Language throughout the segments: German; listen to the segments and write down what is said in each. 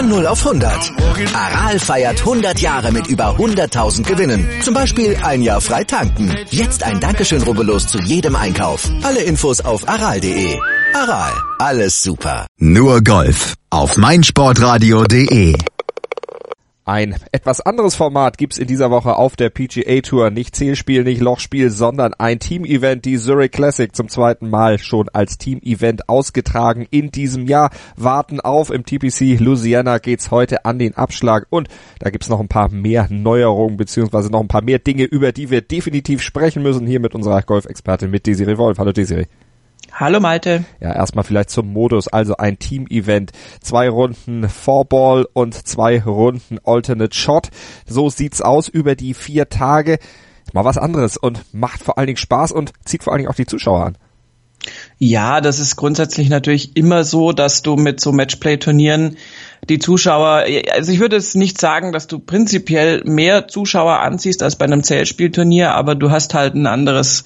Von 0 auf 100. Aral feiert 100 Jahre mit über 100.000 Gewinnen. Zum Beispiel ein Jahr frei tanken. Jetzt ein Dankeschön, rubbellos zu jedem Einkauf. Alle Infos auf aral.de. Aral, alles super. Nur Golf auf meinsportradio.de. Ein etwas anderes Format gibt's in dieser Woche auf der PGA Tour. Nicht Zählspiel, nicht Lochspiel, sondern ein Team-Event. Die Zurich Classic zum zweiten Mal schon als Team-Event ausgetragen in diesem Jahr. Warten auf, im TPC Louisiana geht's heute an den Abschlag. Und da gibt's noch ein paar mehr Neuerungen, beziehungsweise noch ein paar mehr Dinge, über die wir definitiv sprechen müssen. Hier mit unserer Golfexpertin, mit Desiree Wolf. Hallo Desiree. Hallo Malte. Ja, erstmal vielleicht zum Modus, also ein Team-Event. 2 Runden 4-Ball und 2 Runden Alternate Shot. So sieht's aus über die 4 Tage. Mal was anderes und macht vor allen Dingen Spaß und zieht vor allen Dingen auch die Zuschauer an. Ja, das ist grundsätzlich natürlich immer so, dass du mit so Matchplay-Turnieren die Zuschauer, also ich würde es nicht sagen, dass du prinzipiell mehr Zuschauer anziehst als bei einem Zählspielturnier, aber du hast halt ein anderes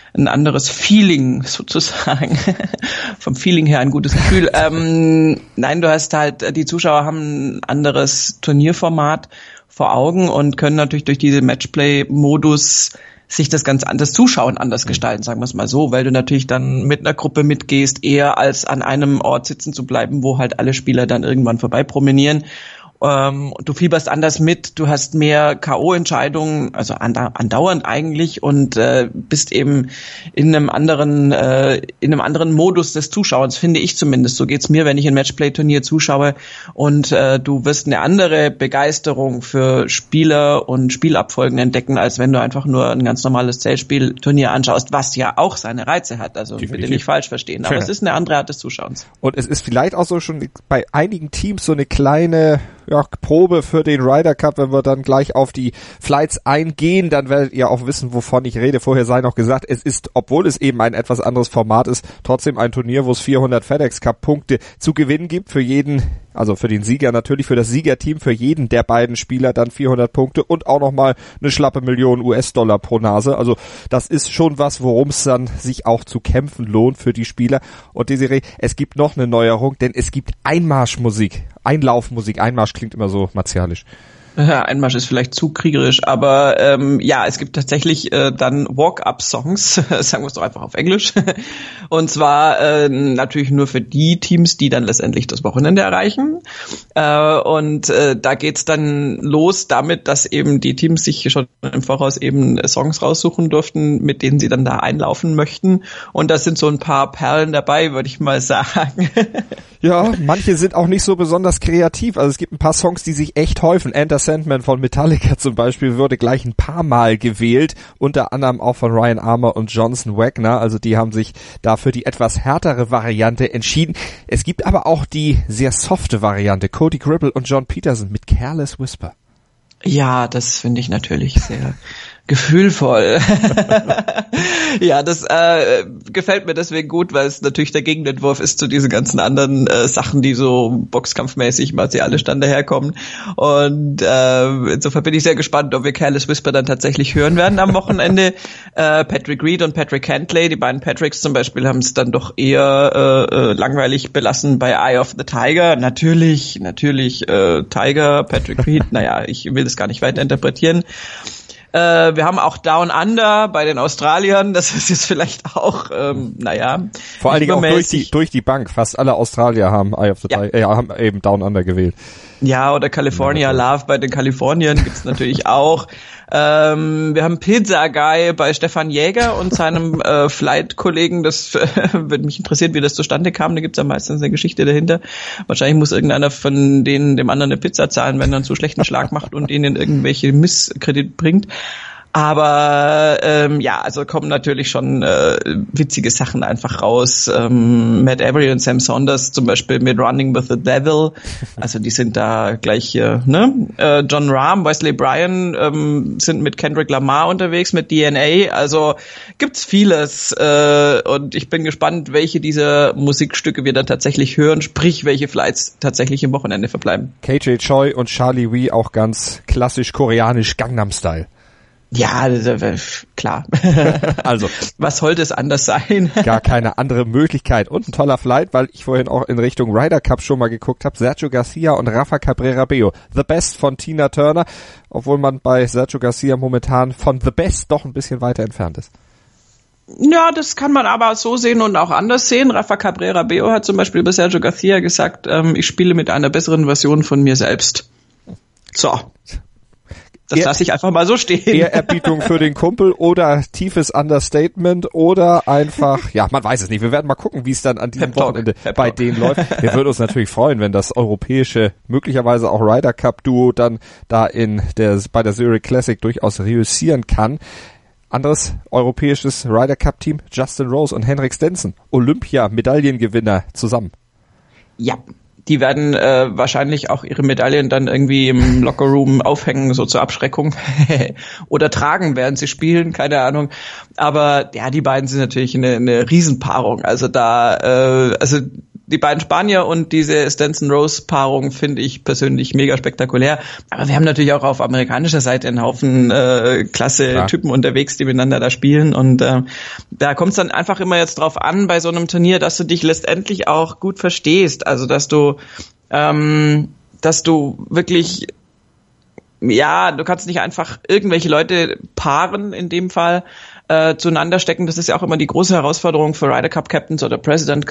Feeling sozusagen. Vom Feeling her ein gutes Gefühl. Nein, du hast halt, die Zuschauer haben ein anderes Turnierformat vor Augen und können natürlich durch diese Matchplay-Modus sich das Zuschauen anders gestalten, sagen wir es mal so, weil du natürlich dann mit einer Gruppe mitgehst, eher als an einem Ort sitzen zu bleiben, wo halt alle Spieler dann irgendwann vorbei promenieren. Du fieberst anders mit, du hast mehr K.O.-Entscheidungen, also andauernd eigentlich, und bist eben in einem anderen Modus des Zuschauens, finde ich zumindest. So geht's mir, wenn ich ein Matchplay-Turnier zuschaue, und du wirst eine andere Begeisterung für Spieler und Spielabfolgen entdecken, als wenn du einfach nur ein ganz normales Zählspielturnier anschaust, was ja auch seine Reize hat, also bitte nicht falsch verstehen, aber es ist eine andere Art des Zuschauens. Und es ist vielleicht auch so schon bei einigen Teams so eine kleine Probe für den Ryder Cup, wenn wir dann gleich auf die Flights eingehen, dann werdet ihr auch wissen, wovon ich rede. Vorher sei noch gesagt, es ist, obwohl es eben ein etwas anderes Format ist, trotzdem ein Turnier, wo es 400 FedEx Cup Punkte zu gewinnen gibt für jeden, also für den Sieger natürlich, für das Siegerteam, für jeden der beiden Spieler dann 400 Punkte und auch nochmal eine schlappe Million US-Dollar pro Nase. Also das ist schon was, worum es dann sich auch zu kämpfen lohnt für die Spieler. Und Desiree, es gibt noch eine Neuerung, denn es gibt Einmarschmusik. Einlaufmusik, Einmarsch klingt immer so martialisch. Ja, Einmarsch ist vielleicht zu kriegerisch, aber ja, es gibt tatsächlich dann Walk-Up-Songs, sagen wir es doch einfach auf Englisch. Und zwar natürlich nur für die Teams, die dann letztendlich das Wochenende erreichen. Und da geht's dann los damit, dass eben die Teams sich schon im Voraus eben Songs raussuchen durften, mit denen sie dann da einlaufen möchten. Und da sind so ein paar Perlen dabei, würde ich mal sagen. Ja, manche sind auch nicht so besonders kreativ. Also es gibt ein paar Songs, die sich echt häufen. Enter Sandman von Metallica zum Beispiel wurde gleich ein paar Mal gewählt. Unter anderem auch von Ryan Armour und Johnson Wagner. Also die haben sich da für die etwas härtere Variante entschieden. Es gibt aber auch die sehr softe Variante. Cody Gribble und John Peterson mit Careless Whisper. Ja, das finde ich natürlich sehr gefühlvoll. Ja, das gefällt mir deswegen gut, weil es natürlich der Gegenentwurf ist zu diesen ganzen anderen Sachen, die so boxkampfmäßig martialisch dann daherkommen. Und insofern bin ich sehr gespannt, ob wir Careless Whisper dann tatsächlich hören werden am Wochenende. Patrick Reed und Patrick Cantlay, die beiden Patricks zum Beispiel, haben es dann doch eher langweilig belassen bei Eye of the Tiger. Natürlich Tiger, Patrick Reed, naja, ich will das gar nicht weiter interpretieren. Wir haben auch Down Under bei den Australiern, das ist jetzt vielleicht auch, vor allen Dingen auch durch die Bank. Fast alle Australier haben Eye of the Tiger, haben eben Down Under gewählt. Ja, oder California Love bei den Kaliforniern gibt's natürlich auch. Wir haben Pizza Guy bei Stefan Jäger und seinem Flight-Kollegen. Das würde mich interessieren, wie das zustande kam. Da gibt's ja meistens eine Geschichte dahinter. Wahrscheinlich muss irgendeiner von denen dem anderen eine Pizza zahlen, wenn er einen zu schlechten Schlag macht und ihnen irgendwelche Misskredit bringt. Aber also kommen natürlich schon witzige Sachen einfach raus. Matt Avery und Sam Saunders zum Beispiel mit Running with the Devil. Also die sind da gleich hier, ne? John Rahm, Wesley Bryan sind mit Kendrick Lamar unterwegs, mit DNA. Also gibt's vieles. Und ich bin gespannt, welche dieser Musikstücke wir dann tatsächlich hören, sprich, welche Flights tatsächlich im Wochenende verbleiben. KJ Choi und Charlie Wee auch ganz klassisch koreanisch Gangnam Style. Ja, klar. Also, was sollte es anders sein? Gar keine andere Möglichkeit. Und ein toller Flight, weil ich vorhin auch in Richtung Ryder Cup schon mal geguckt habe. Sergio Garcia und Rafa Cabrera Bello. The Best von Tina Turner, obwohl man bei Sergio Garcia momentan von The Best doch ein bisschen weiter entfernt ist. Ja, das kann man aber so sehen und auch anders sehen. Rafa Cabrera Bello hat zum Beispiel über Sergio Garcia gesagt, ich spiele mit einer besseren Version von mir selbst. So. Das lasse ich einfach mal so stehen. Ehrerbietung für den Kumpel oder tiefes Understatement oder einfach, ja, man weiß es nicht. Wir werden mal gucken, wie es dann an diesem Wochenende bei denen läuft. Wir würden uns natürlich freuen, wenn das europäische, möglicherweise auch Ryder Cup Duo dann da bei der Zurich Classic durchaus reüssieren kann. Anderes europäisches Ryder Cup Team, Justin Rose und Henrik Stenson, Olympia-Medaillengewinner zusammen. Ja. Die werden wahrscheinlich auch ihre Medaillen dann irgendwie im Lockerroom aufhängen, so zur Abschreckung. Oder tragen, während sie spielen, keine Ahnung. Aber ja, die beiden sind natürlich eine Riesenpaarung. Also die beiden Spanier und diese Stenson-Rose-Paarung finde ich persönlich mega spektakulär. Aber wir haben natürlich auch auf amerikanischer Seite einen Haufen klasse Typen unterwegs, die miteinander da spielen. Und da kommt es dann einfach immer jetzt drauf an bei so einem Turnier, dass du dich letztendlich auch gut verstehst. Also dass du wirklich, ja, du kannst nicht einfach irgendwelche Leute paaren in dem Fall, zueinander stecken. Das ist ja auch immer die große Herausforderung für Ryder Cup Captains oder President's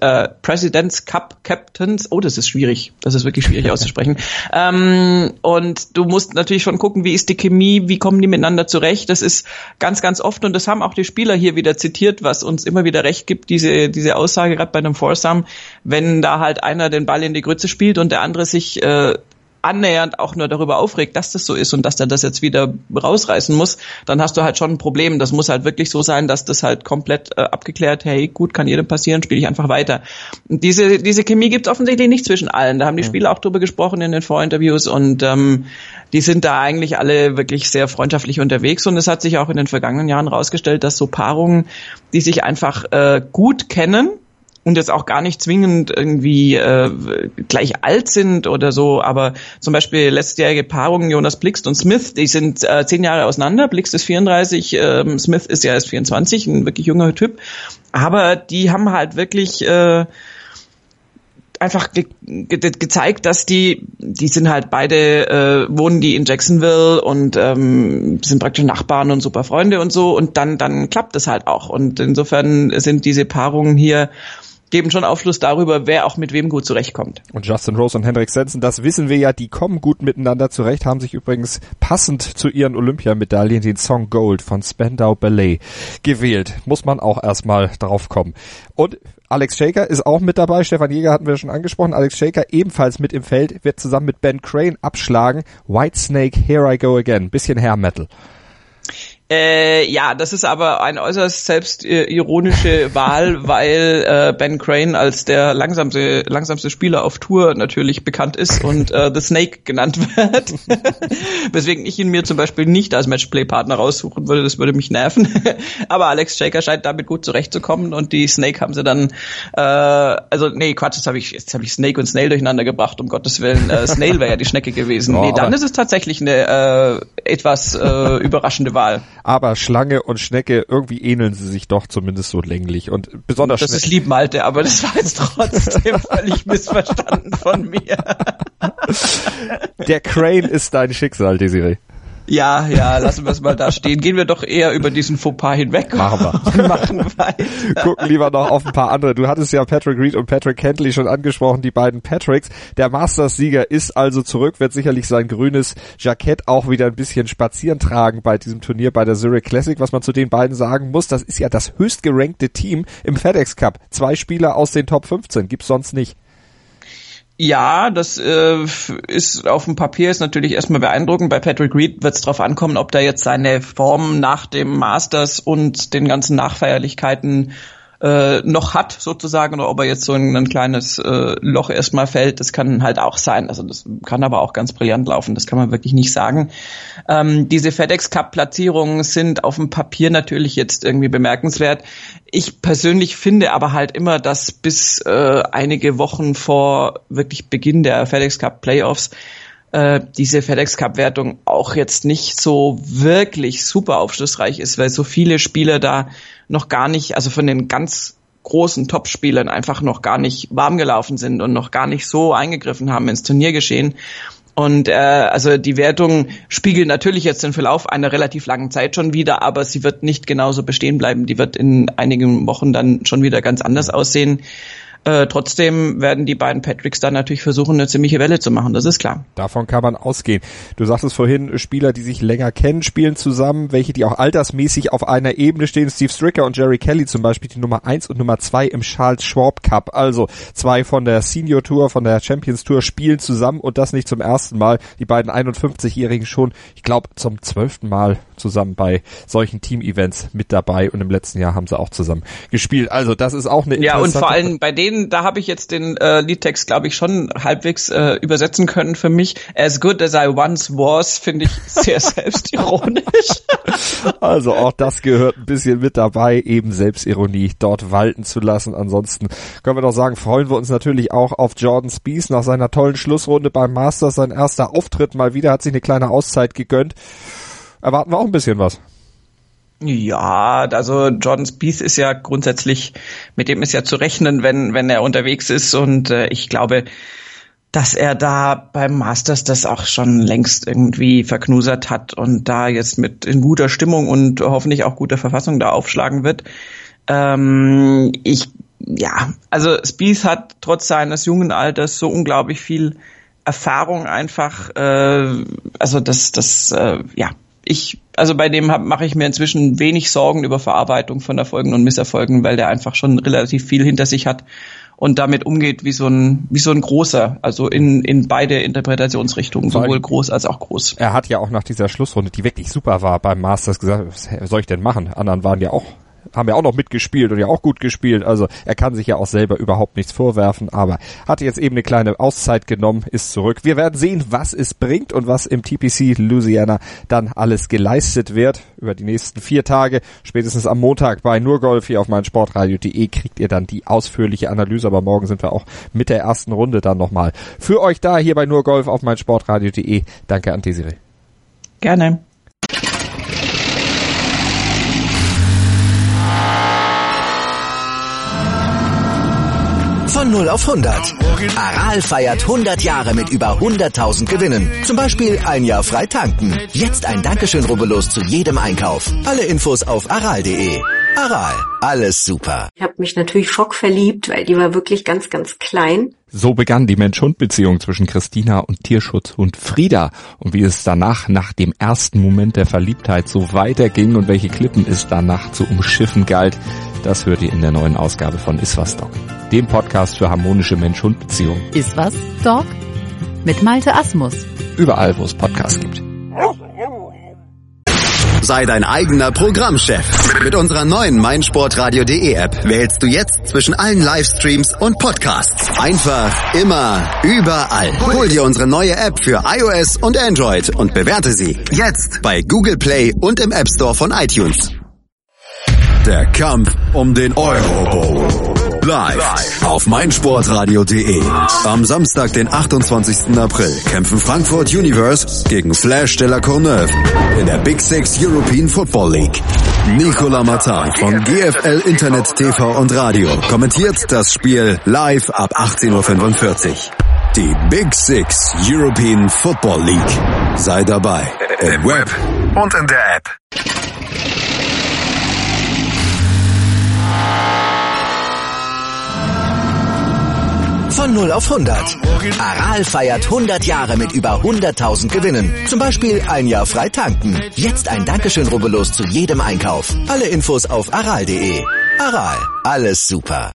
Cup Captains. Oh, das ist schwierig. Das ist wirklich schwierig auszusprechen. Und du musst natürlich schon gucken, wie ist die Chemie, wie kommen die miteinander zurecht. Das ist ganz, ganz oft, und das haben auch die Spieler hier wieder zitiert, was uns immer wieder recht gibt, diese Aussage, gerade bei einem Foursome, wenn da halt einer den Ball in die Grütze spielt und der andere sich annähernd auch nur darüber aufregt, dass das so ist und dass der das jetzt wieder rausreißen muss, dann hast du halt schon ein Problem. Das muss halt wirklich so sein, dass das halt komplett abgeklärt, hey, gut, kann jedem passieren, spiele ich einfach weiter. Und diese Chemie gibt's offensichtlich nicht zwischen allen. Da haben die Spieler auch drüber gesprochen in den Vorinterviews und die sind da eigentlich alle wirklich sehr freundschaftlich unterwegs und es hat sich auch in den vergangenen Jahren rausgestellt, dass so Paarungen, die sich einfach gut kennen, und jetzt auch gar nicht zwingend irgendwie gleich alt sind oder so, aber zum Beispiel letztjährige Paarungen Jonas Blixt und Smith, die sind 10 Jahre auseinander. Blixt ist 34, Smith ist ja erst 24, ein wirklich junger Typ, aber die haben halt wirklich einfach gezeigt, dass die sind halt beide, wohnen die in Jacksonville und sind praktisch Nachbarn und super Freunde und so und dann klappt das halt auch und insofern sind diese Paarungen hier geben schon Aufschluss darüber, wer auch mit wem gut zurechtkommt. Und Justin Rose und Henrik Stenson, das wissen wir ja, die kommen gut miteinander zurecht, haben sich übrigens passend zu ihren Olympiamedaillen den Song Gold von Spandau Ballet gewählt. Muss man auch erstmal drauf kommen. Und Alex Shaker ist auch mit dabei, Stefan Jäger hatten wir schon angesprochen, Alex Shaker ebenfalls mit im Feld, wird zusammen mit Ben Crane abschlagen. Whitesnake, Here I Go Again, bisschen Hair Metal. Ja, das ist aber eine äußerst selbstironische Wahl, weil Ben Crane als der langsamste Spieler auf Tour natürlich bekannt ist und The Snake genannt wird. Weswegen ich ihn mir zum Beispiel nicht als Matchplay-Partner raussuchen würde, das würde mich nerven. Aber Alex Shaker scheint damit gut zurechtzukommen und die Snake haben sie dann, jetzt habe ich Snake und Snail durcheinander gebracht, um Gottes Willen. Snail wäre ja die Schnecke gewesen. Oh, dann ist es tatsächlich eine etwas überraschende Wahl. Aber Schlange und Schnecke, irgendwie ähneln sie sich doch zumindest so länglich und besonders Das ist lieb, Malte, aber das war jetzt trotzdem völlig missverstanden von mir. Der Crane ist dein Schicksal, Desiree. Ja, lassen wir es mal da stehen. Gehen wir doch eher über diesen Fauxpas hinweg. Machen wir. Machen weiter. Gucken lieber noch auf ein paar andere. Du hattest ja Patrick Reed und Patrick Cantley schon angesprochen, die beiden Patricks. Der Masters-Sieger ist also zurück, wird sicherlich sein grünes Jackett auch wieder ein bisschen spazieren tragen bei diesem Turnier bei der Zurich Classic. Was man zu den beiden sagen muss, das ist ja das höchst gerankte Team im FedEx Cup. 2 Spieler aus den Top 15, gibt's sonst nicht. Ja, das ist auf dem Papier ist natürlich erstmal beeindruckend. Bei Patrick Reed wird es darauf ankommen, ob der jetzt seine Form nach dem Masters und den ganzen Nachfeierlichkeiten noch hat sozusagen oder ob er jetzt so in ein kleines Loch erstmal fällt, das kann halt auch sein. Also das kann aber auch ganz brillant laufen, das kann man wirklich nicht sagen. Diese FedEx Cup Platzierungen sind auf dem Papier natürlich jetzt irgendwie bemerkenswert. Ich persönlich finde aber halt immer, dass bis einige Wochen vor wirklich Beginn der FedEx Cup Playoffs diese FedEx-Cup-Wertung auch jetzt nicht so wirklich super aufschlussreich ist, weil so viele Spieler da noch gar nicht, also von den ganz großen Top-Spielern einfach noch gar nicht warm gelaufen sind und noch gar nicht so eingegriffen haben ins Turniergeschehen. Und also die Wertung spiegelt natürlich jetzt den Verlauf einer relativ langen Zeit schon wieder, aber sie wird nicht genauso bestehen bleiben. Die wird in einigen Wochen dann schon wieder ganz anders aussehen. Trotzdem werden die beiden Patricks dann natürlich versuchen, eine ziemliche Welle zu machen, das ist klar. Davon kann man ausgehen. Du sagtest vorhin, Spieler, die sich länger kennen, spielen zusammen, welche, die auch altersmäßig auf einer Ebene stehen. Steve Stricker und Jerry Kelly zum Beispiel, die Nummer 1 und Nummer 2 im Charles Schwab Cup. Also 2 von der Senior Tour, von der Champions Tour spielen zusammen und das nicht zum ersten Mal. Die beiden 51-Jährigen schon, ich glaube, zum 12. Mal zusammen bei solchen Team-Events mit dabei und im letzten Jahr haben sie auch zusammen gespielt. Also das ist auch eine interessante... Ja, und vor allem bei denen, da habe ich jetzt den Liedtext, glaube ich, schon halbwegs übersetzen können für mich. As good as I once was, finde ich sehr selbstironisch. Also auch das gehört ein bisschen mit dabei, eben Selbstironie dort walten zu lassen. Ansonsten können wir doch sagen, freuen wir uns natürlich auch auf Jordan Spieth nach seiner tollen Schlussrunde beim Masters. Sein erster Auftritt mal wieder, hat sich eine kleine Auszeit gegönnt. Erwarten wir auch ein bisschen was. Ja, also Jordan Spieth ist ja grundsätzlich, mit dem ist ja zu rechnen, wenn er unterwegs ist und ich glaube, dass er da beim Masters das auch schon längst irgendwie verknusert hat und da jetzt mit in guter Stimmung und hoffentlich auch guter Verfassung da aufschlagen wird. Also Spieth hat trotz seines jungen Alters so unglaublich viel Erfahrung einfach, bei dem mache ich mir inzwischen wenig Sorgen über Verarbeitung von Erfolgen und Misserfolgen, weil der einfach schon relativ viel hinter sich hat und damit umgeht wie so ein großer, also in beide Interpretationsrichtungen, sowohl groß als auch groß. Er hat ja auch nach dieser Schlussrunde, die wirklich super war, beim Masters gesagt, was soll ich denn machen? Anderen haben ja auch noch mitgespielt und ja auch gut gespielt, also er kann sich ja auch selber überhaupt nichts vorwerfen, aber hat jetzt eben eine kleine Auszeit genommen, ist zurück. Wir werden sehen, was es bringt und was im TPC Louisiana dann alles geleistet wird. Über die nächsten 4 Tage, spätestens am Montag bei Nur Golf hier auf meinsportradio.de kriegt ihr dann die ausführliche Analyse, aber morgen sind wir auch mit der ersten Runde dann nochmal für euch da, hier bei Nur Golf auf meinsportradio.de. Danke an Desiree. Gerne. Von 0 auf 100. Aral feiert 100 Jahre mit über 100.000 Gewinnen. Zum Beispiel ein Jahr frei tanken. Jetzt ein Dankeschön, rubbellos zu jedem Einkauf. Alle Infos auf aral.de. Aral, alles super. Ich habe mich natürlich schockverliebt, weil die war wirklich ganz, ganz klein. So begann die Mensch-Hund-Beziehung zwischen Christina und Tierschutzhund Frieda. Und wie es danach, nach dem ersten Moment der Verliebtheit, so weiterging und welche Klippen es danach zu umschiffen galt, das hört ihr in der neuen Ausgabe von Iswas Dog, dem Podcast für harmonische Mensch-Hund-Beziehungen. Iswas Dog mit Malte Asmus. Überall, wo es Podcasts gibt. Sei dein eigener Programmchef. Mit unserer neuen meinsportradio.de App wählst du jetzt zwischen allen Livestreams und Podcasts. Einfach, immer, überall. Hol dir unsere neue App für iOS und Android und bewerte sie jetzt bei Google Play und im App Store von iTunes. Der Kampf um den Euro Bowl. Live auf meinsportradio.de. Am Samstag, den 28. April, kämpfen Frankfurt Universe gegen Flash de la Courneuve in der Big Six European Football League. Nicolas Martin von GFL Internet TV und Radio kommentiert das Spiel live ab 18:45 Uhr. Die Big Six European Football League. Sei dabei im Web und in der App. Von 0 auf 100. Aral feiert 100 Jahre mit über 100.000 Gewinnen. Zum Beispiel ein Jahr frei tanken. Jetzt ein Dankeschön, rubbellos zu jedem Einkauf. Alle Infos auf aral.de. Aral, alles super.